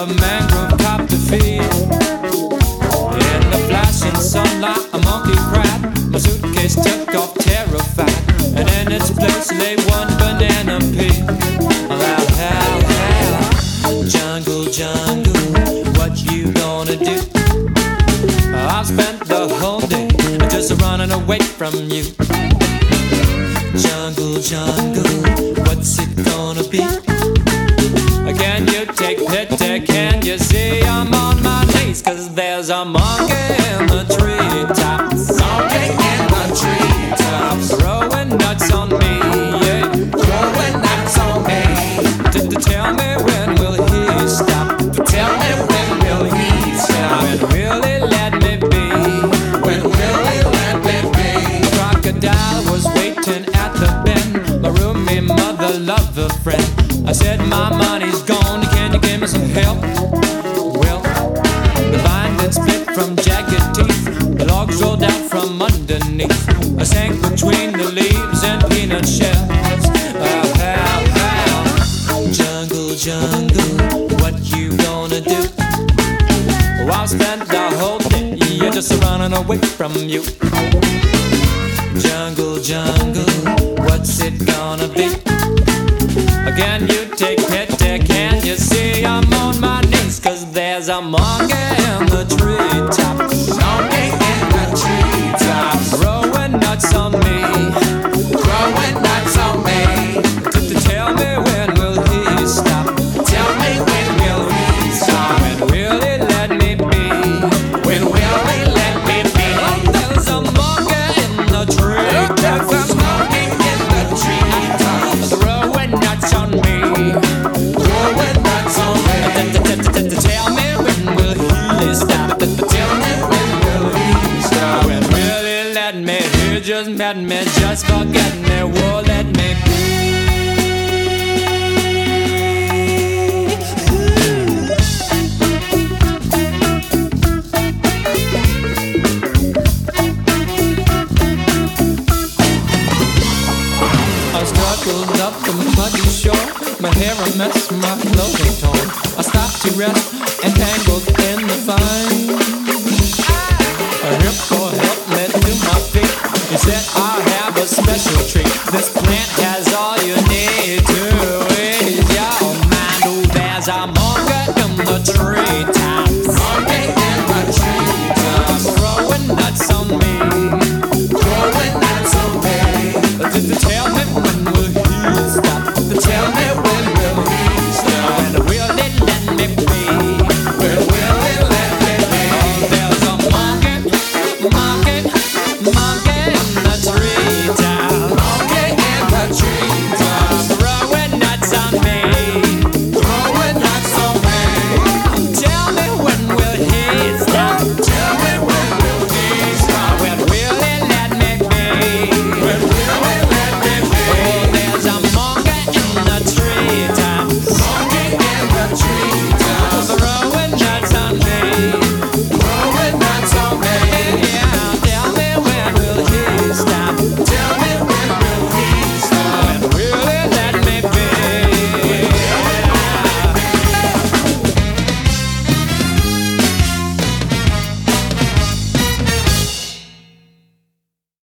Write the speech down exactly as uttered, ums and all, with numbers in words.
a mangrove cop to feed. In the flashing sunlight, a monkey cried. My suitcase took off terrified, and in its place lay one banana peel. How, how, how, jungle, jungle, what you gonna do? I've spent the whole day just running away from you. Jungle, jungle, what's it gonna be? Can you take pity? Can you see I'm on my knees? Cause there's a monkey in the treetops. Monkey in the treetops, throwing nuts on me, yeah. Throwing nuts on me. To, to tell me when will he stop? Tell me when will he stop? When will he let me be? When will he let me be? The crocodile was waiting at the bend. My roomie, mother, lover, friend. I said my money's gone, can you give me some help? Well, the vine did split from jagged teeth. The logs rolled out from underneath. I sank between the leaves and peanut shells. Oh, how, how, jungle, jungle, what you gonna do? Oh, I spent the whole day, yeah, just running away from you. Jungle, jungle, what's it gonna be? Can you take pity? Can you see I'm on my knees? Cause there's a monkey in the treetops. Monkey in the treetops, throwing nuts on me. Throwing nuts on me. To, to tell me when will he stop? Tell me when will he stop? When will he let me be? When will he let me be? Oh, there's a monkey in the treetops. There's a monkey in the treetops, throwing nuts on me. Throwing nuts on me. Tell me when will he stop? Tell me when will he stop? When will he let me? He just met me, just forget me. Whoa, let me be. I struggled up the muddy shore. My hair a mess, my clothing torn. I stopped to rest and